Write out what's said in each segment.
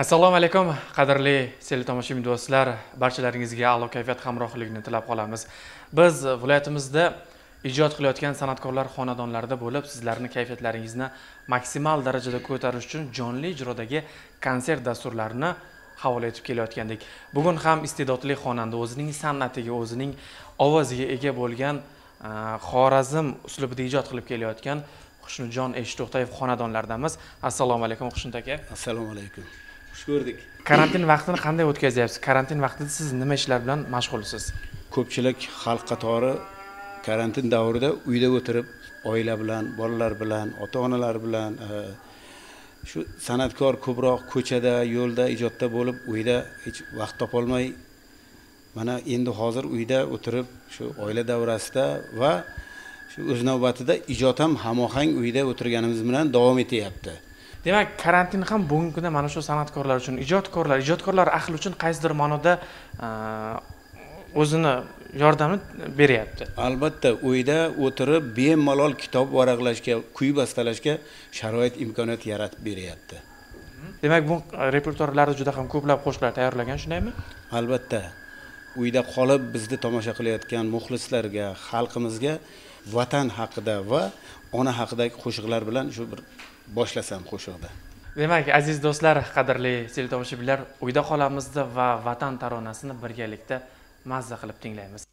Assalomu alaykum, qadrli teletomoshabin do'stlar, barchalaringizga a'lo kayfiyat hamrohligini tilab qolamiz. Biz viloyatimizda ijod qilayotgan san'atkorlar xonadonlarida bo'lib, sizlarning kayfiyatlaringizni maksimal darajada ko'tarish uchun jonli ijrodagi konsert dasturlarini havola etib kelayotgandik. Bugun ham iste'dodli xonanda o'zining san'atiga, o'zining ovoziga ega bo'lgan Xorazm uslubida ijod qilib kelayotgan Xushnudjon Eshito'xtayev xonadonlardamiz. Assalomu alaykum Xushnud aka. Assalomu alaykum. Xush ko'rdik. Karantin vaqtini qanday o'tkazyapsiz? Karantin vaqtida siz nima ishlar bilan mashg'ulsiz? Ko'pchilik xalq qatori karantin davrida uyda o'tirib, oila bilan, bolalar bilan, ota-onalar bilan shu san'atkor ko'proq ko'chada, yo'lda, ijodda bo'lib, uyda hech vaqt topolmay mana endi hozir uyda o'tirib, shu oila davrasida va shu o'z navbatida ijod ham hamohang uyda o'tirganimiz bilan davom etyapti. Demak, karantin ham bugungi kunda mana shu san'atkorlar uchun, ijodkorlar ahli uchun qaysidir ma'noda o'zini yordamini beryapti. Albatta, uyda o'tirib bemalol kitob varaqlashga, kuy bastalashga sharoit imkoniyat yaratib beryapti. Demak, bu repertuarlarda juda ham ko'plab qo'shiqlar tayyorlagan, shundaymi? Albatta. Uyda qolib bizni tomosha qilayotgan muxlislarga, xalqimizga vatan haqida va ona haqidagi qo'shiqlar bilan shu bir boshlasam qo'shiqda. Demak, aziz do'stlar, qadrli teletomoshabinlar, uyda qolamizda va vatan taronasini birgalikda mazza qilib tinglaymiz.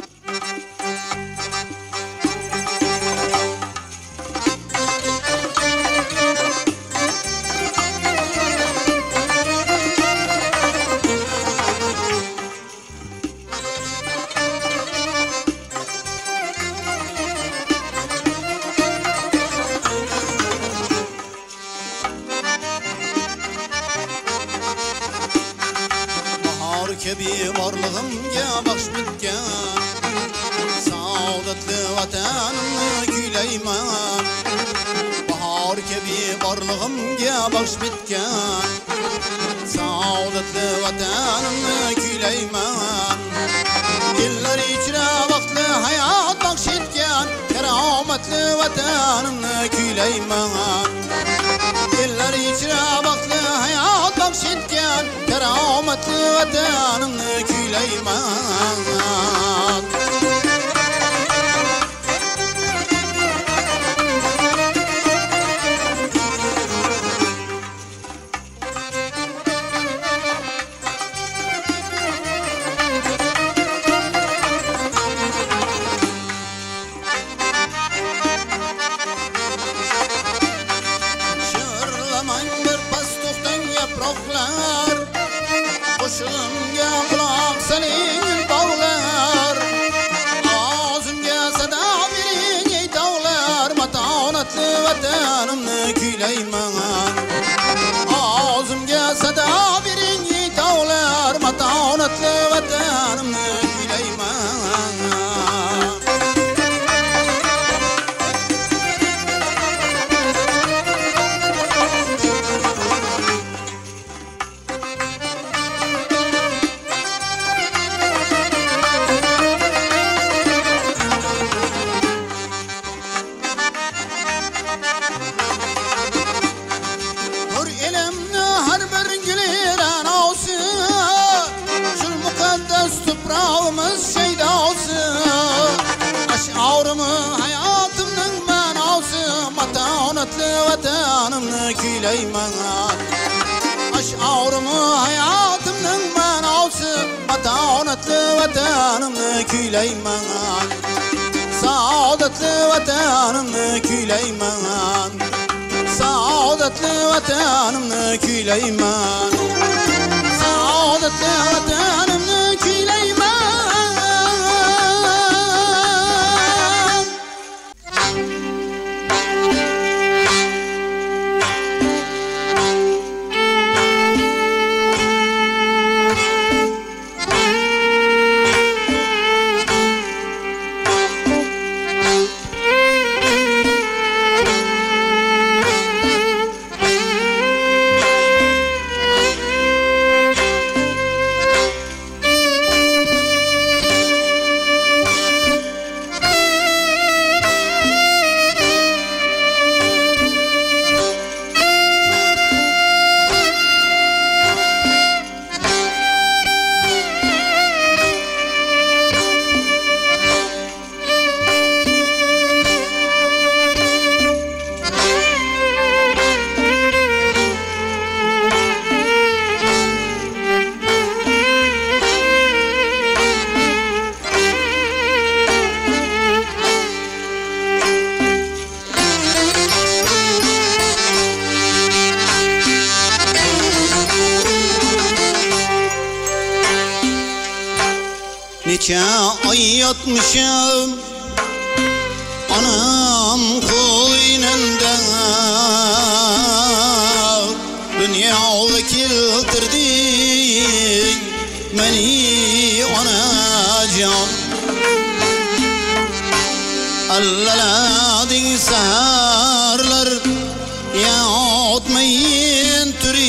Borlig'imga baxsh bitgan saodatli vatanimni kuylayman. Bahor kabi borlig'imga baxsh bitgan saodatli vatanimni kuylayman. Yillar ichra vaqtli hayot baxsh etgan karomatli vatanimni kuylayman. Yillar ichra vaqtli hayot baxsh etgan karomatli vatanimni kuylayman. Shirlamang bir pas to'xtang yaproqlar, qo'shig'imga quloq soling bog'lar. Ovozimga sado bering ey tog'lar, matonatli vatanimni kuylayman. Ovozimga sado bering ey tog'lar, matonatli vatanimni kuylayman. Hayotimning ma'nosi matonatli vatanimni kuylayman. Ash'orimi hayotimning ma'nosi matonatli vatanimni kuylayman. Saodatli vatanimni kuylayman. Saodatli vatanimni kuylayman. Saodatli vatanimni kuylayman. neçe ay yatmışım anam koynunda Dünyaya keltirdin meni anacan Allaladin sarlar yağutmayın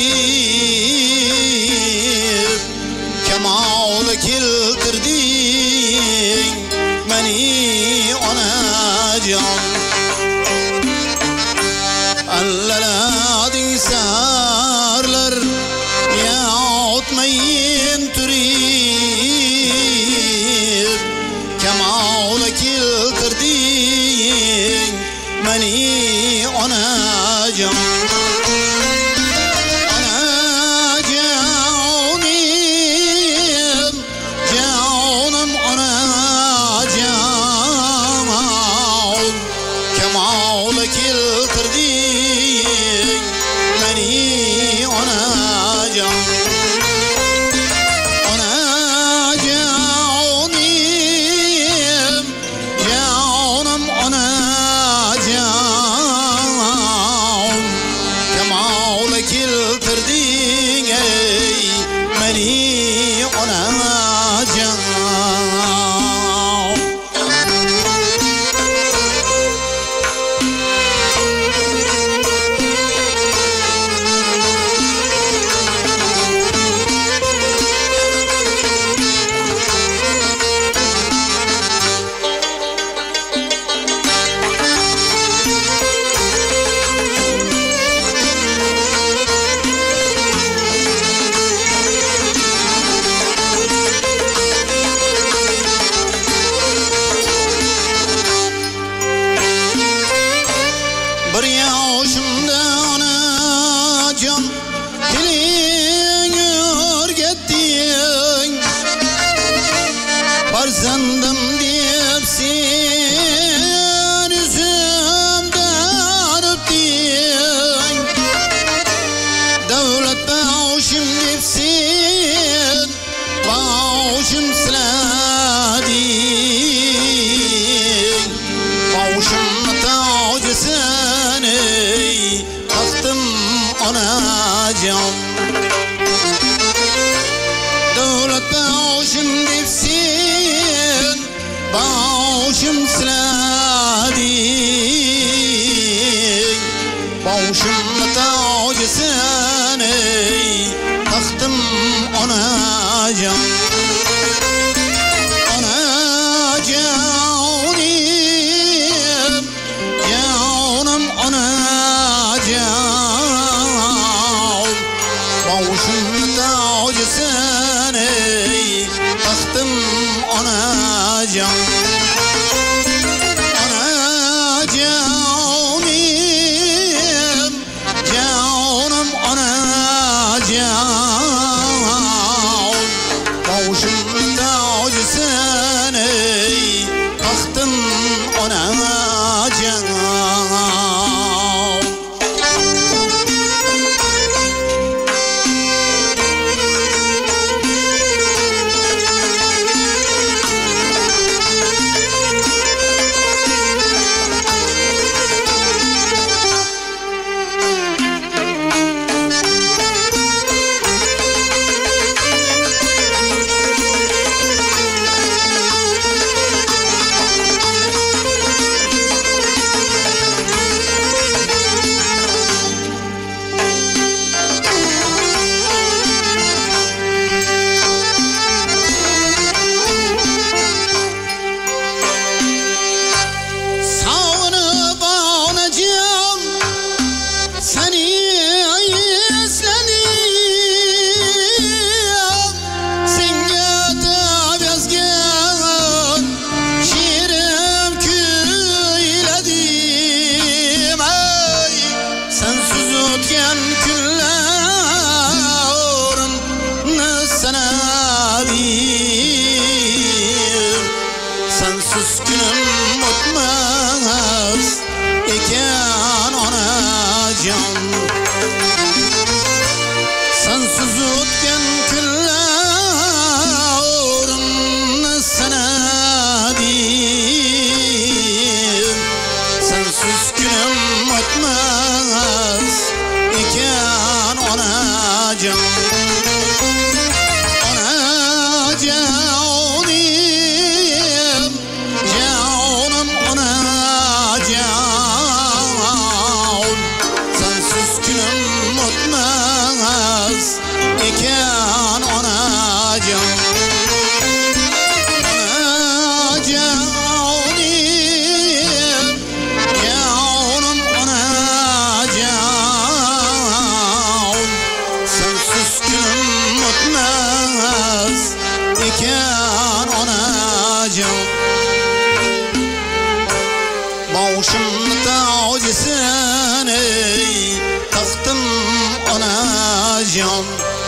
türüp Kemal keltirdin meni anacan Allaladin sarlar yağutmayın türüp Kemal keltirdin meni anacan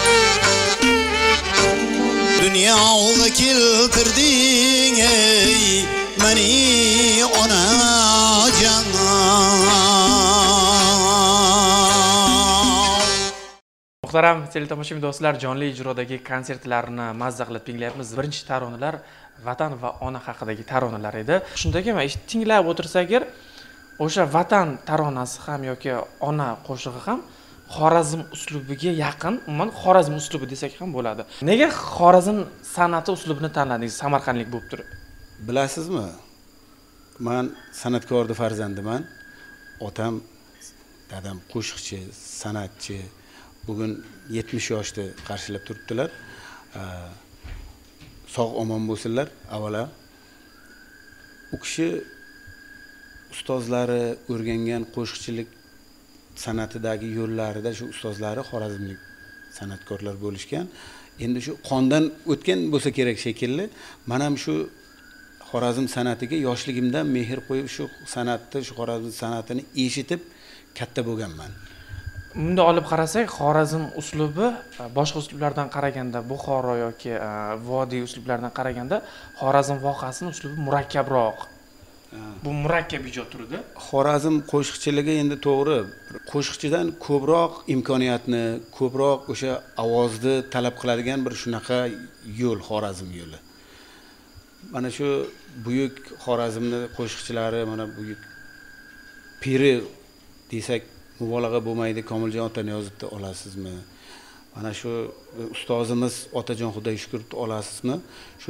Dünyaya keltirding ey meni onajon. Muhtaram teletomoshabin do'stlar, jonli ijrodagi konsertlarni mazza qilib tinglayapmiz. Birinchi taronalar vatan va ona haqidagi taronalar edi. Shundagi men tinglab o'tirsak agar o'sha vatan taronasi ham yoki ona qo'shig'i ham Xorazm uslubiga yaqin, umuman Xorazm uslubi desak ham bo'ladi. Nega Xorazm san'ati uslubini tanladingiz samarqandlik bo'lib turib? Bilasizmi? Men san'atkorning farzandiman. Otam, dadam qo'shiqchi, san'atchi. Bugun 70 yoshda qarshilab turibdilar. Sog' omon bo'lsinlar avvalo. U kishi ustozlari o'rgangan qo'shiqchilik san'atidagi yo'llarida shu ustozlari xorazmlik san'atkorlar bo'lishgan. Endi shu qondan o'tgan bo'lsa kerak shekilli. Men ham shu Xorazm san'atiga yoshligimdan mehr qo'yib shu san'atni, shu Xorazm san'atini eshitib katta bo'lganman. Bunda olib qarasak, Xorazm uslubi boshqa uslublardan qaraganda, Buxoro yoki vodiy uslublaridan qaraganda Xorazm voqeasining uslubi murakkabroq. Bu murakkab ijod turida. Xorazm qo'shiqchiligi endi to'g'ri, qo'shiqchidan ko'proq imkoniyatni, ko'proq o'sha ovozni talab qiladigan bir shunaqa yo'l Xorazm yo'li. Mana shu buyuk Xorazmning qo'shiqchilari, mana buyuk piri desak mubolag'a bo'lmaydi, Komiljon Otaniyozovni olasizmi? Mana shu ustozimiz Otajon Xudoyshukurovni olasizmi? Shu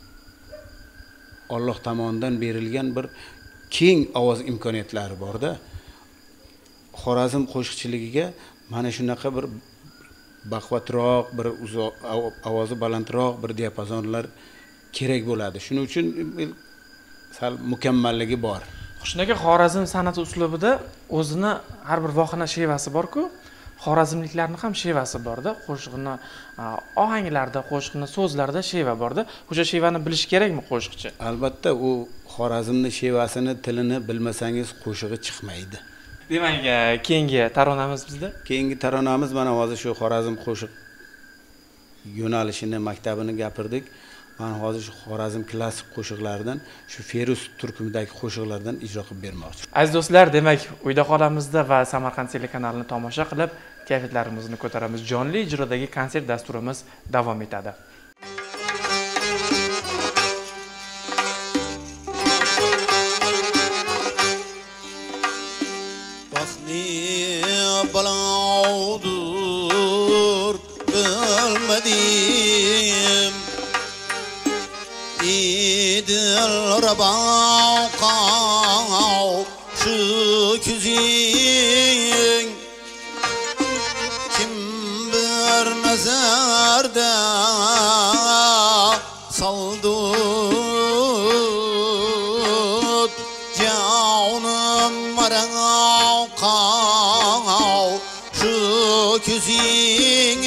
Alloh tomonidan berilgan bir keng ovoz imkoniyatlari bor-da. Xorazm qo'shiqchiligiga mana shunaqa bir baqvatroq, bir ovozi balandroq bir diapazonlar kerak bo'ladi. Shuning uchun sal mukammalligi bor. Shunday Xorazm san'ati uslubida o'zini har bir vohana shevasi bor-ku, xorazmliklarning ham shevasi bor-da. Qo'shiqni ohanglarda, qo'shiqni so'zlarida sheva bor-da. O'sha shevani bilish kerakmi qo'shiqchi? Albatta, u Xorazmning shevasini, tilini bilmasangiz qo'shig'i chiqmaydi. Demak, keyingi taronamiz bizda. Keyingi taronamiz mana hozir shu Xorazm qo'shiq yo'nalishini, maktabini gapirdik. Men hozir shu Xorazm klassik qo'shiqlaridan, shu Feruz turkumidagi qo'shiqlardan ijro qilib bermoqchi. Aziz do'stlar, demak, uyda qolamizda va Samarqand telekanalini tomosha qilib, kayfiyatlarimizni ko'taramiz. Jonli ijrodagi konsert dasturimiz davom etadi. Baxtni balaudur bilmedim İdil rabaqav şu küzin kim bir nazarda saldut canım maraqav şu küzin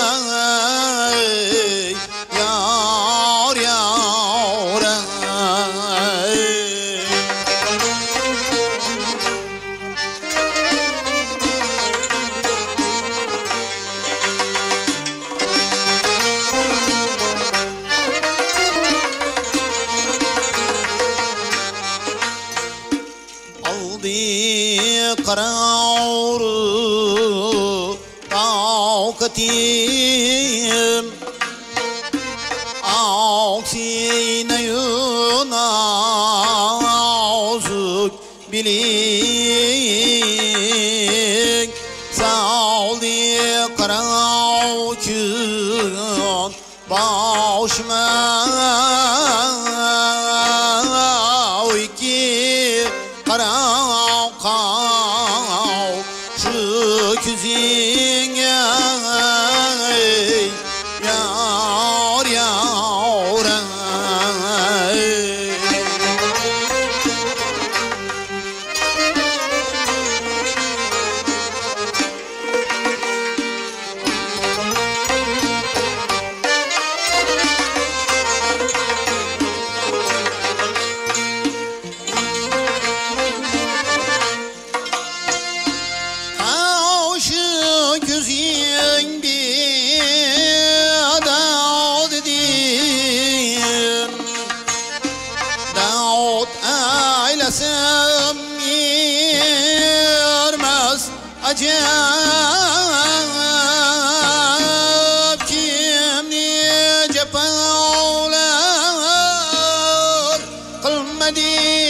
Karavru taukatim Aksine yunazuk bilik Saldi karavkün başma Uyki karavkav şu küzin yar yar acayip kim nice paular kılmadı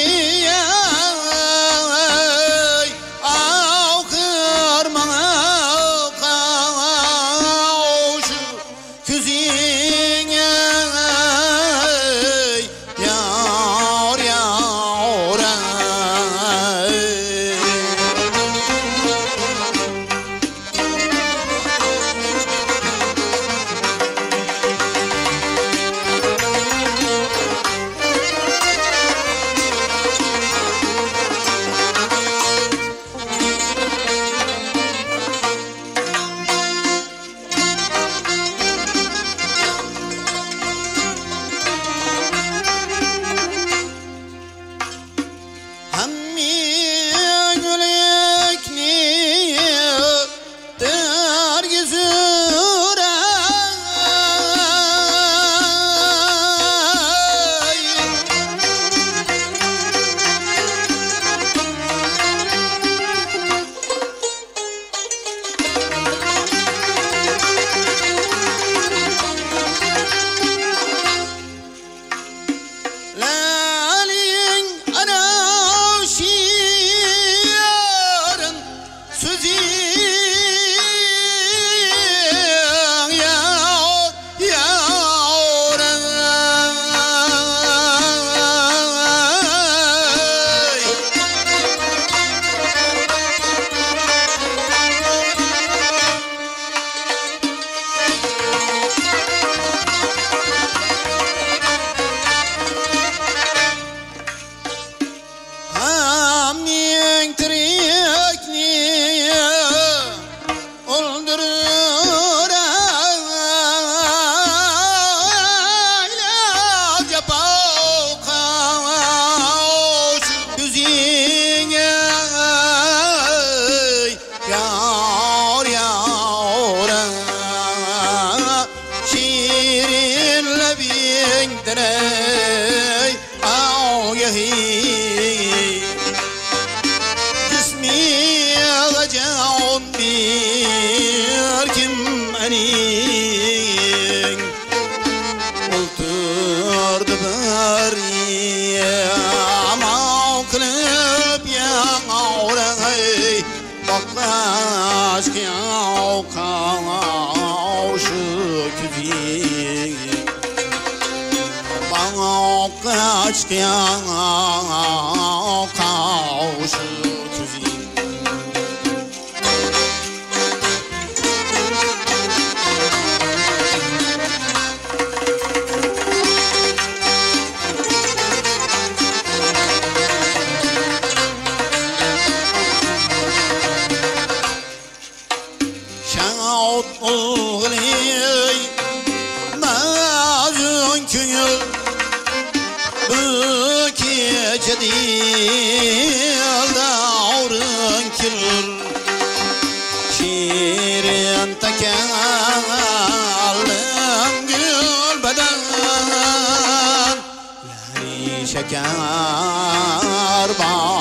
şeker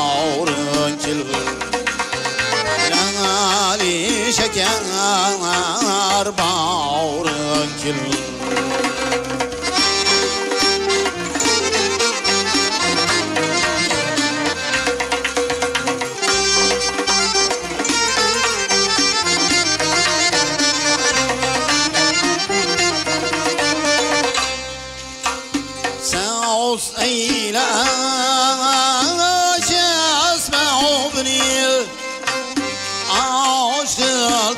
bağrın kilur Lali şeker bağrın kilur إلى اسمع ابني عاشق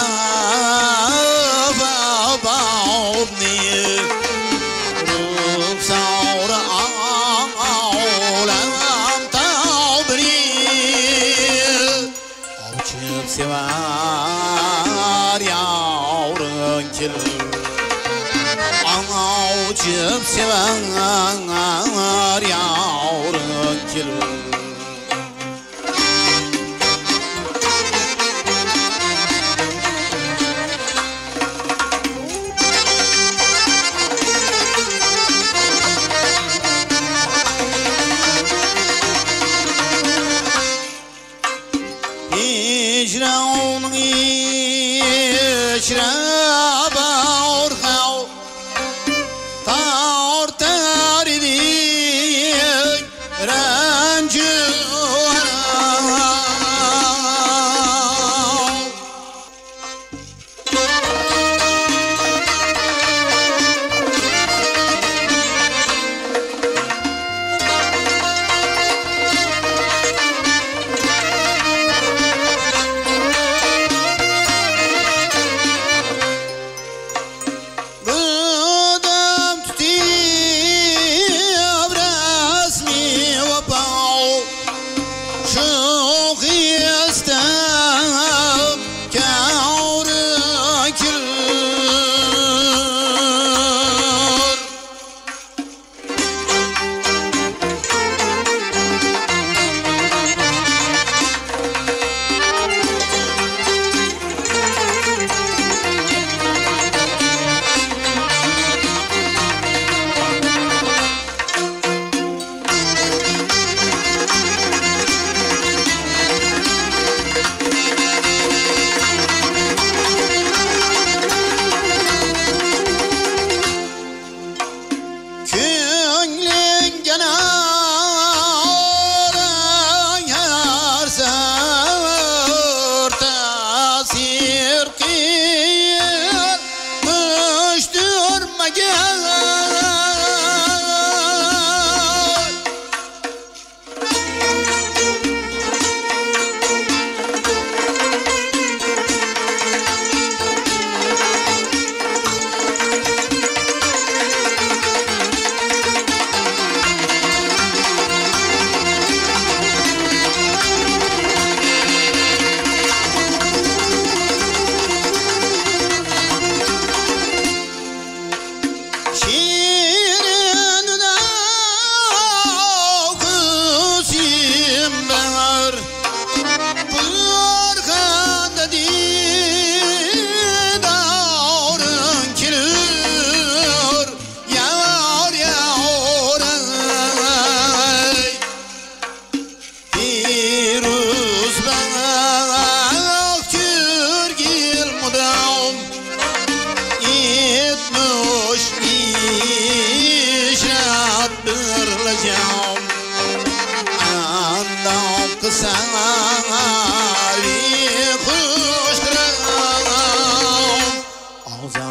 الطرف ابني روح ثورة عالم تعبري عاشق سوار يا ورنكل عاشق سوار يا ورنكل هجرة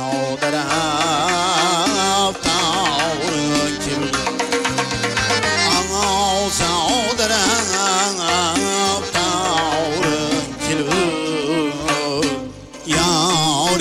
Sağdarab tavrın kil Ağal sağdarab tavrın kil Yar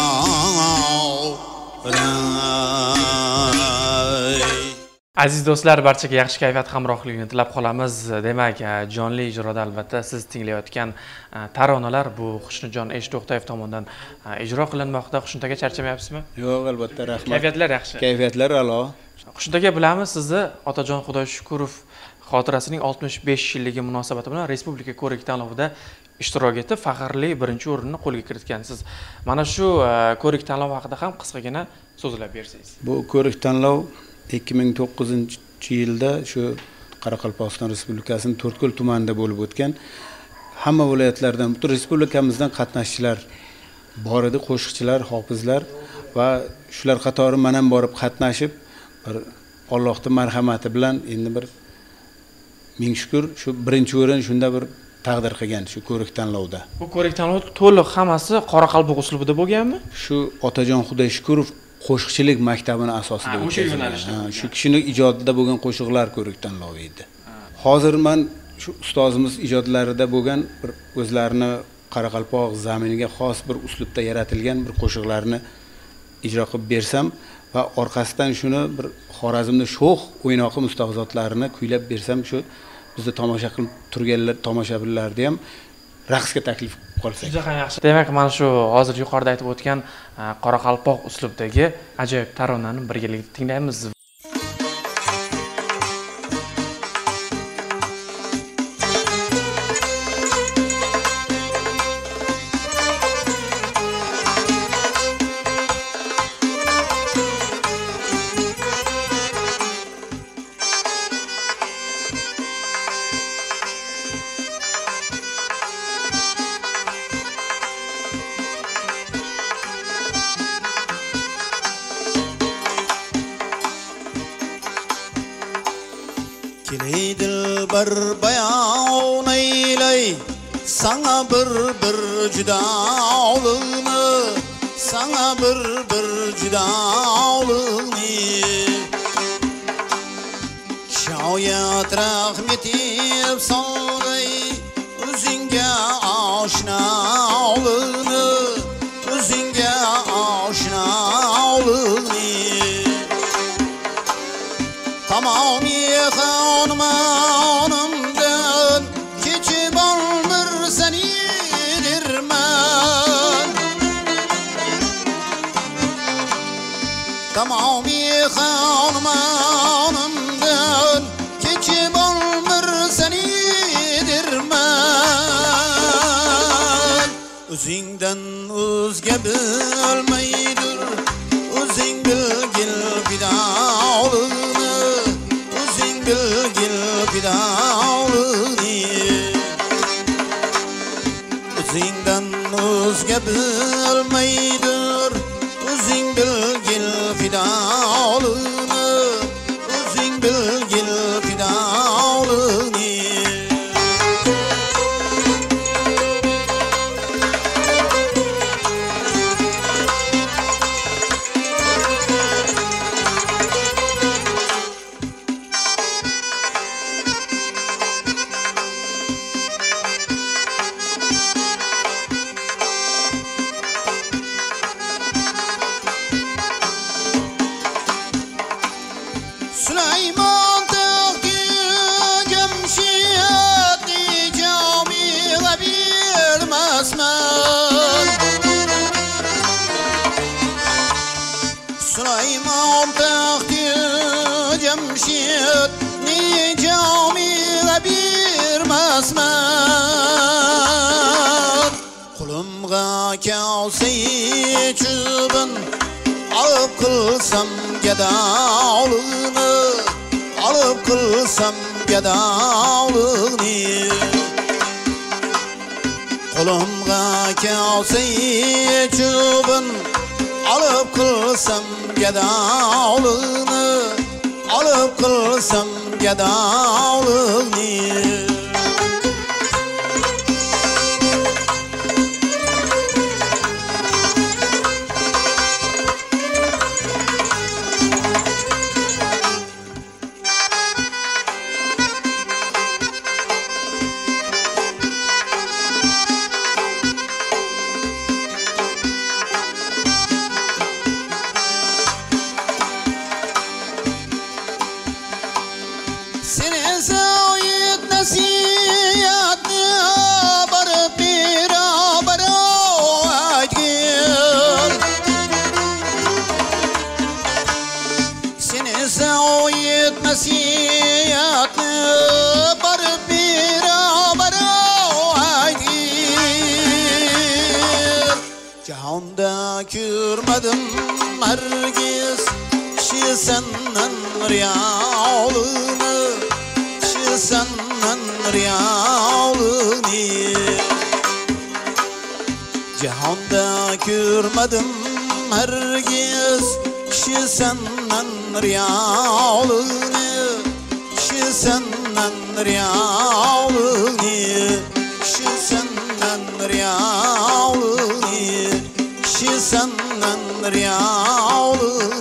Aziz do'stlar, barchaga yaxshi kayfiyat hamrohligini tilab qolamiz. Demak, jonli ijroda albatta siz tinglayotgan taronalar bu Xushnijon Eshto'xtayev tomonidan ijro qilinmoqda. Xushnud aka, charchamayapsizmi? Yo'q, albatta, rahmat. Kayfiyatlar yaxshi. Kayfiyatlar a'lo. Xushnud aka, bilamiz sizni Otajon Xudoyshukurov xotirasining 65 yilligi munosabati bilan Respublika ko'rik tanlovida ishtirok etib, faxrli birinchi o'rinni qo'lga kiritgansiz. Mana shu ko'rik tanlov haqida ham qisqagina so'zlab bersangiz. Bu ko'rik tanlov 2009-yilda shu Qoraqalpog'iston Respublikasining To'rtko'l tumanida bo'lib o'tgan. Hamma viloyatlardan, butun respublikamizdan qatnashchilar bor edi, qo'shiqchilar, hofizlar va shular qatori men ham borib qatnashib, bir Allohning marhamati bilan endi bir ming shukr shu birinchi o'rin shunda bir taqdir qilgan shu ko'rik tanlovda. Bu ko'rik tanlov to'liq hammasi Qoraqalpoq uslubida bo'lganmi? Shu Otajon Xudoyshukurov qo'shiqchilik maktabini asosida o'sha yo'nalishda. Shu kishining ijodida bo'lgan qo'shiqlar ko'rik tanlovi edi. Hozir men shu ustozimiz ijodlarida bo'lgan bir o'zlarini Qoraqalpoq zaminiga xos bir uslubda yaratilgan bir qo'shiqlarni ijro qilib bersam va orqasidan shuni bir Xorazmning sho'x o'ynoqi mustahzotlarini kuylab bersam, shu bizni tomosha qilib turganlar tomoshabinlarni ham raqsga taklif qilsak. Juda ham yaxshi. Demak, mana shu hozir yuqorida aytib o'tgan Qoraqalpoq uslubidagi ajoyib taronani birgalikda tinglaymiz. Kileydil bir bayan eyley sana bir juda olığını sana bir juda olığını şayet rahmetip salgay özünge aşna olığını özünge aşna olığını tamam hanımdan keçip almır senidir men tamam hanımdan keçip almır senidir men özünden özge bilmeydir özün bilgil bidalını bilgil bidalını özünden özge bilmeydir özün bilgil bidalını özün bilgil bidalını Süleyman Tağki Cemşiyet Cami'ye bilmezmen Süleyman Tağki Cemşiyet Cami'ye bilmezmen Kulumga kâseyi çübün alıp kılsam gedalını alıp kılsam gedalını Kolumga kâseyi çubuğun alıp kılsam gedalını alıp kılsam gedalını görmedim hergiz Kişi senden riyalını Kişi senden riyalını Cihanda görmedim hergiz Kişi senden riyalını Kişi senden riyalını Kişi senden riyalını Kişi senden riyalını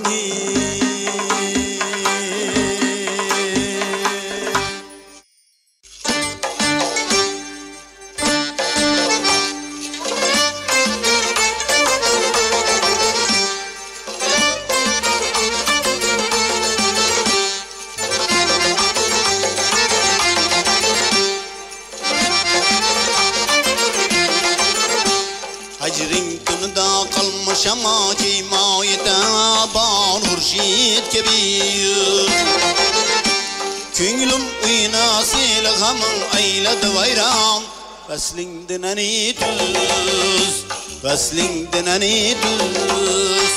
Şama cimayda ban hurşit kebir Küngülüm uynasil gamın ayladı vayran Veslinden ani düz Veslinden ani düz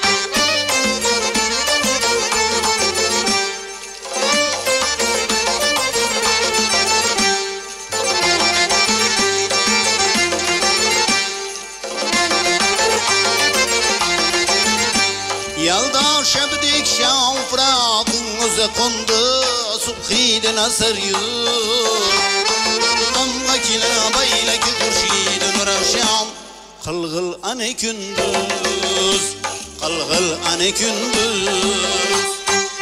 Yalda şebdik şafrağınıza kondu Subhiden asır yur Amma kila bayla ki kurşidin ravşan Kılgıl ane kündüz Kılgıl ane kündüz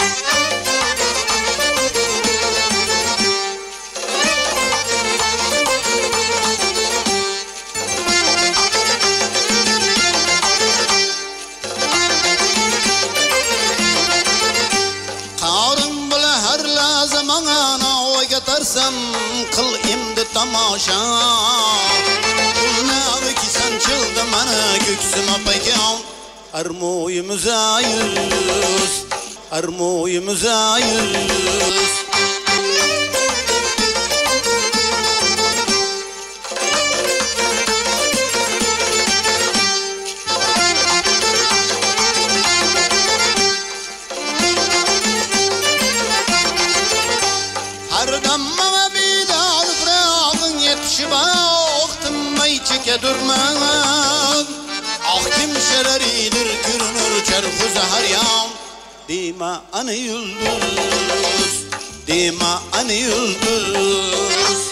Tarsam kıl imdi tamaşa Kulnağı ki sen çıldı bana göksüme paykan Armoyumuza yüz Armoyumuza yüz Durmaz Ahtim şereridir görünür çarpı her yan Dima anı yıldız Dima anı yıldız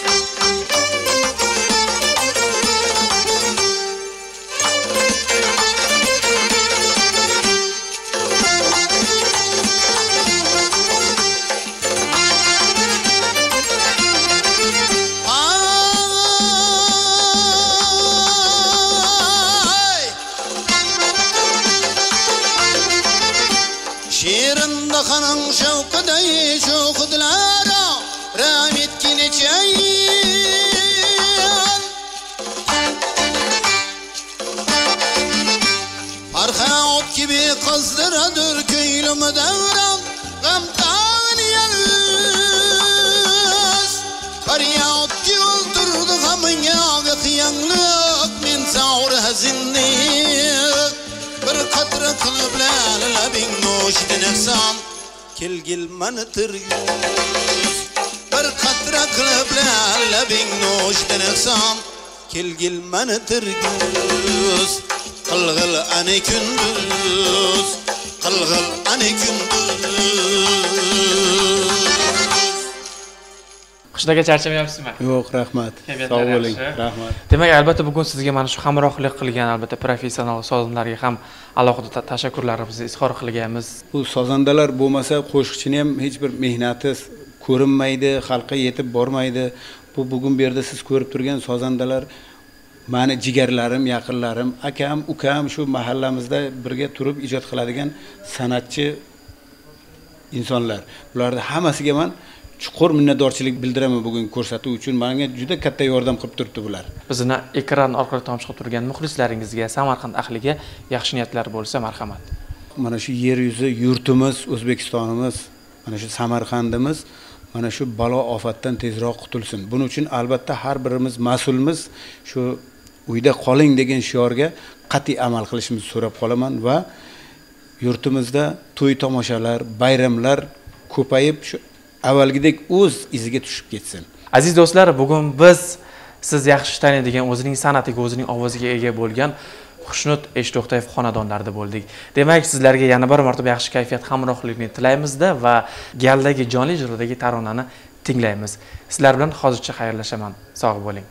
Kanın şevkıdayı şokudlara Rahmet kineceğin Farhat gibi kızdıradır köylümü devran Gamdan yalnız Faryat ki öldürdü gamın yağı kıyanlık Min sağır hazinlik Bir katra kılıp labin noşdin eksan Kilgil manıtır yüz Bir katra kılıp labin noşdin eksan Kilgil manıtır yüz Kılgıl ane kündüz Kılgıl ane kündüz Qishdaga charchamayapsizmi? Yo'q, rahmat. Sog' bo'ling. Rahmat. Demak, albatta bugun sizga mana shu hamrohlik qilgan albatta professional sozanlarga ham alohida tashakkurlarimizni izhor qilganmiz. Bu sozandalar bo'lmasa, qo'shiqchini ham hech bir mehnati ko'rinmaydi, xalqqa yetib bormaydi. Bu bugun bu yerda siz ko'rib turgan sozandalar mani jigarlarim, yaqinlarim, akam, ukam shu mahallamizda birga turib ijod qiladigan san'atchi insonlar. Bularning hammasiga men chuqur minnatdorchilik bildiraman bugun ko'rsatuv uchun. Menga juda katta yordam qilib turibdi bular. Bizni ekran orqali tomosha qilib turgan muxlislaringizga, Samarqand ahliga yaxshi niyatlar bo'lsa marhamat. Mana shu yer yuzi yurtimiz, O'zbekistonimiz, mana shu Samarqandimiz mana shu balo ofatdan tezroq qutulsin. Buning uchun albatta har birimiz mas'ulmiz. Shu uyda qoling degan shiorga qat'iy amal qilishimizni so'rab qolaman va yurtimizda to'y tomoshalar, bayramlar ko'payib shu avvalgidek o'z iziga tushib ketsin. Aziz do'stlar, bugun biz siz yaxshi taniydigan, o'zining san'atiga, o'zining ovoziga ega bo'lgan Xushnud Eshto'xtayev xonadonlarida bo'ldik. Demak, sizlarga yana bir marotaba yaxshi kayfiyat, hamrohlikni tilaymizda va galdagi jonli ijrodagi taronani tinglaymiz. Sizlar bilan hozircha xayrlashaman. Sog' bo'ling.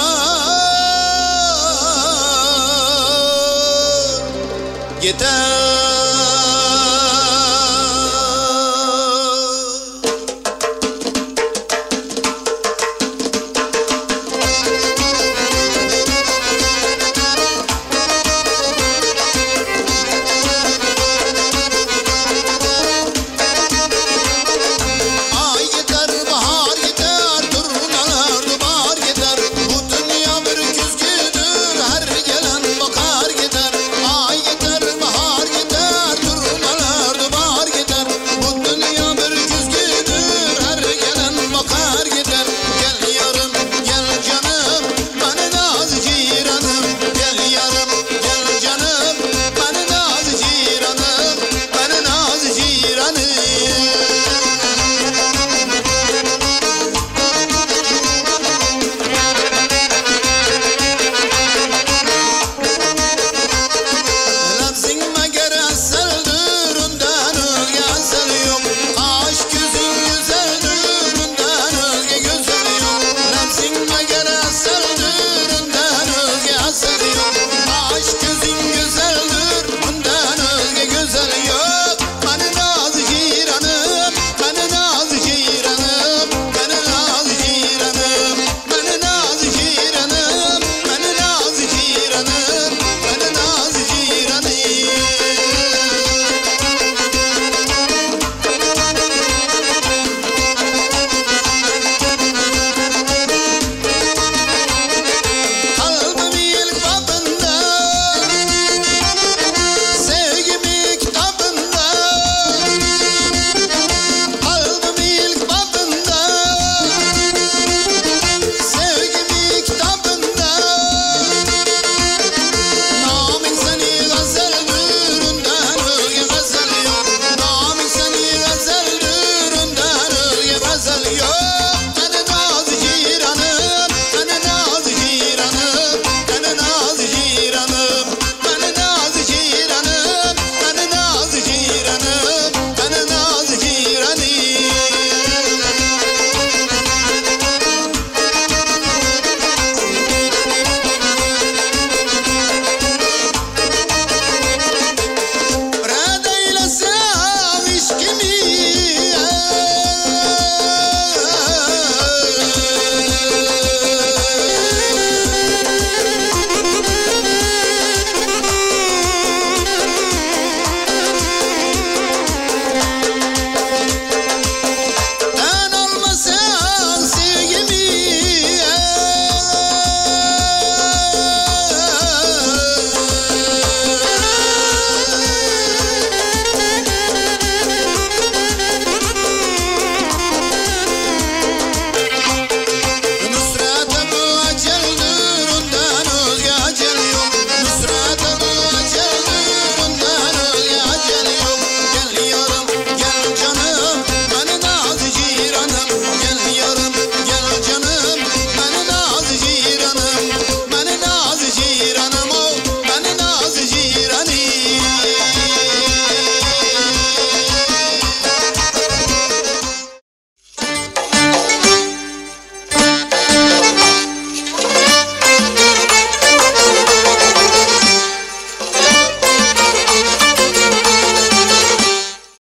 Yeter